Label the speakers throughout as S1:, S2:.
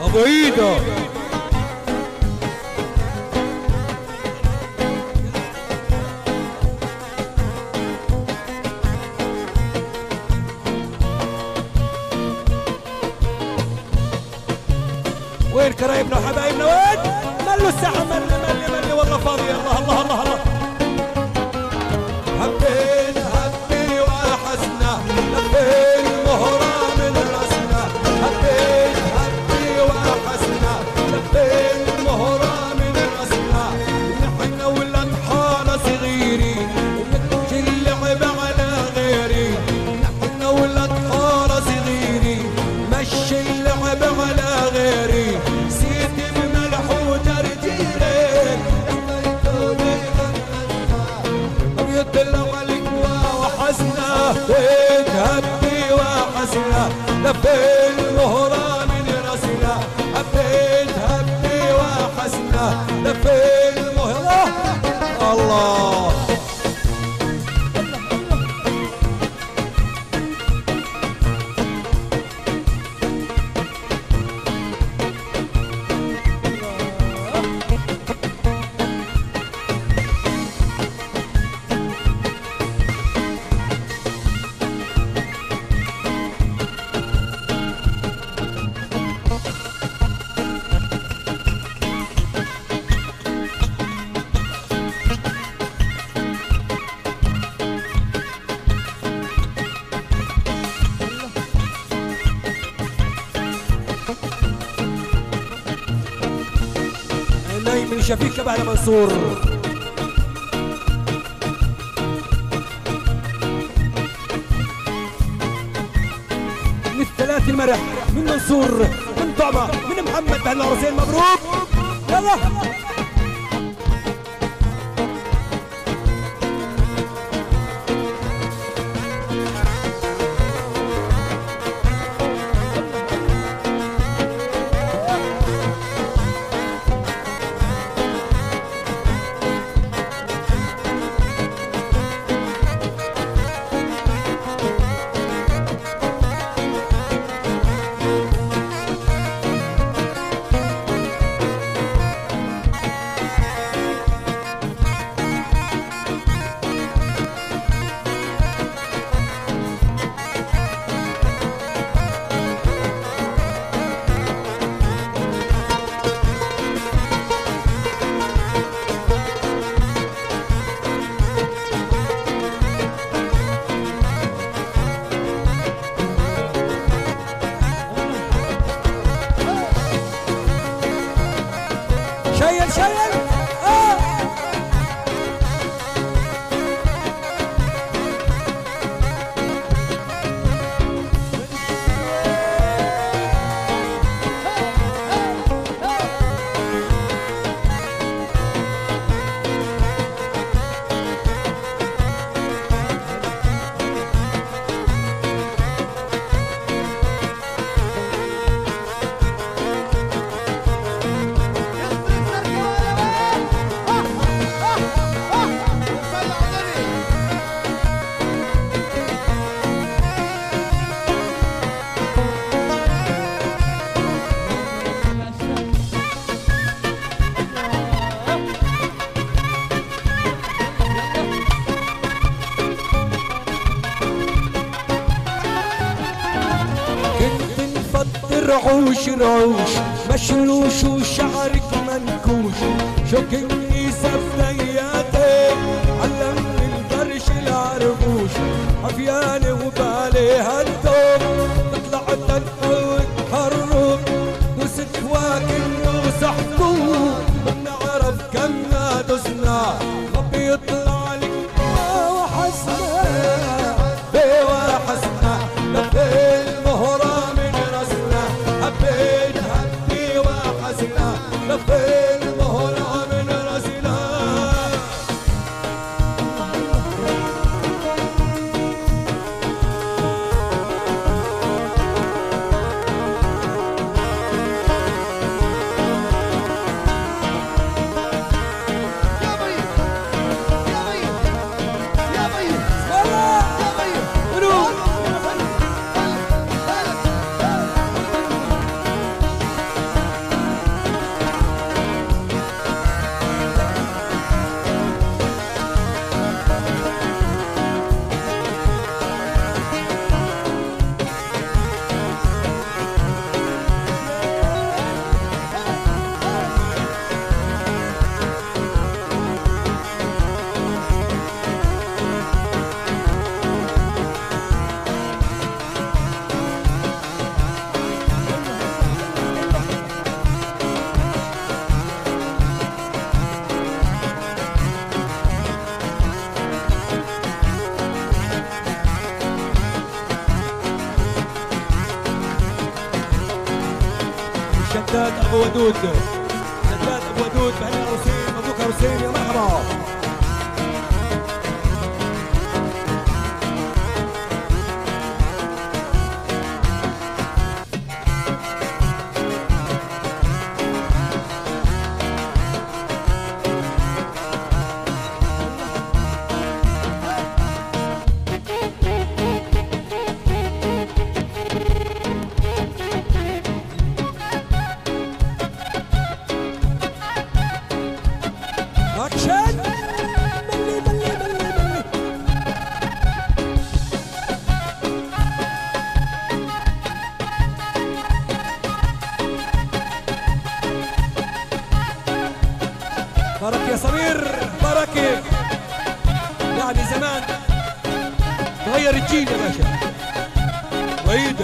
S1: ابو عيده وين كرايبنا وحبايبنا وين؟ ملوا الساحة ملي والله فاضية. الله الله الله الله. هبين هبي وحسنا لبين مهرة من راسنا. هبين هبي وحسنا لبين مهرة من راسنا. نحن ولاد حارة صغيرين ونمشي اللعب على غيري. نحن ولاد حارة صغيرين مشي اللعب على غيري. سيدي بملح وترجيلين يطلع عليك وحسنا. هيك هبي وحسنا لبين مهرة من راسنا. هبيت هبي وحسنا لبين مهرة. الله نايم من شفيق شبه منصور. من الثلاث المرح من منصور من طعمة من محمد بهلا رزين. مبروك يلا. شيل شيل رعوش رعوش مشلوش وشعرك منكوش. شوكني سفلياتك علمني البرش العربوش. عفياني وبالي هالدوم تطلع تنقل تحرك. دوست واكل دوس حبوب بنعرف كمنا دسنا. ربي يطلع لك وحسنا بوحسنا لبين مهرة من راسنا. هبين هبي وحسنا لبين مهرة من راسنا. شداد ابو ودود، شداد ابو ودود بهلا العروسين، مبروك عروسين يا مرحبا. اكشن بلي بلي بلي بلي. بركة يا سمير بركة، يعني زمان تغير الجيل يا باشا. وعيدة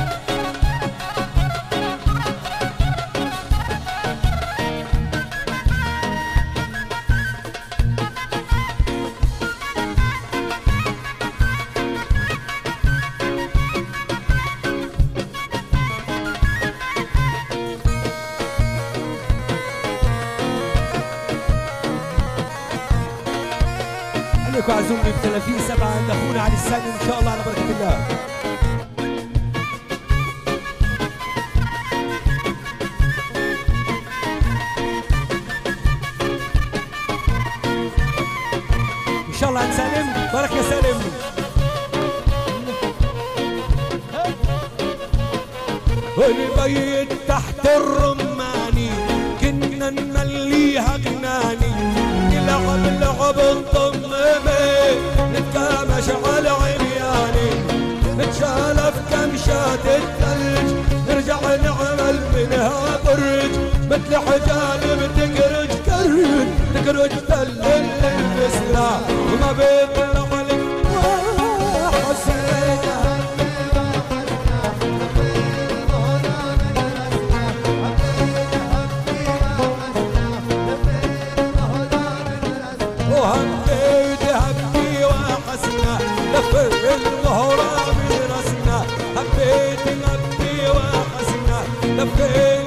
S1: عليكم عزومي ب 30/7 عند اخونا علي السالم ان شاء الله على بركه الله. ان شاء الله عند سالم، بركه يا سالم. والبيت تحت الرماني كنا نمليها جناني، نلعب الضمامي نتكامش على عمياني، نتشالف كمشات الثلج نرجع نعمل منها برج، مثل حجالب تكرج كرج تكرج تل البسنا وما بيطلع لك حسينا. وهبيت هبي وحسنا لف المهرة برسنا، هبيت هبي وحسنا لف